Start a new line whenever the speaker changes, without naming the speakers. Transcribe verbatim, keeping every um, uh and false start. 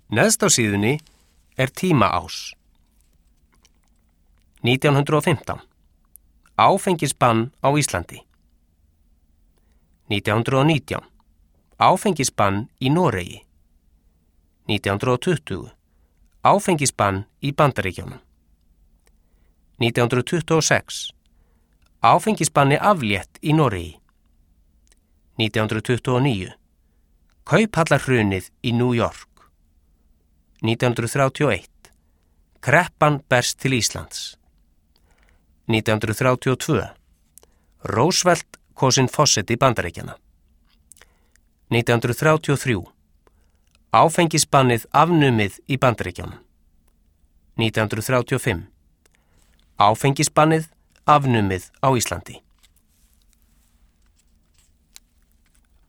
Neðst á síðunni er tímaás. nítján hundrað og fimmtán. Áfengisbann á Íslandi. nítján hundrað og nítján. Áfengisbann í Noregi. nítján hundrað og tuttugu. Áfengisbann í Bandaríkjunum. nítján hundrað tuttugu og sex. Áfengisbanni aflétt í Noregi. nítján hundrað tuttugu og níu. Kauphallarhrunið í New York. nítján hundrað þrjátíu og eitt. Kreppan berst til Íslands. nítján hundrað þrjátíu og tvö. Roosevelt kosinn forseti Bandaríkjanna. nítján hundrað þrjátíu og þrjú. Áfengisbannið afnumið í Bandaríkjunum. nítján hundrað þrjátíu og fimm. Áfengisbannið afnumið á Íslandi.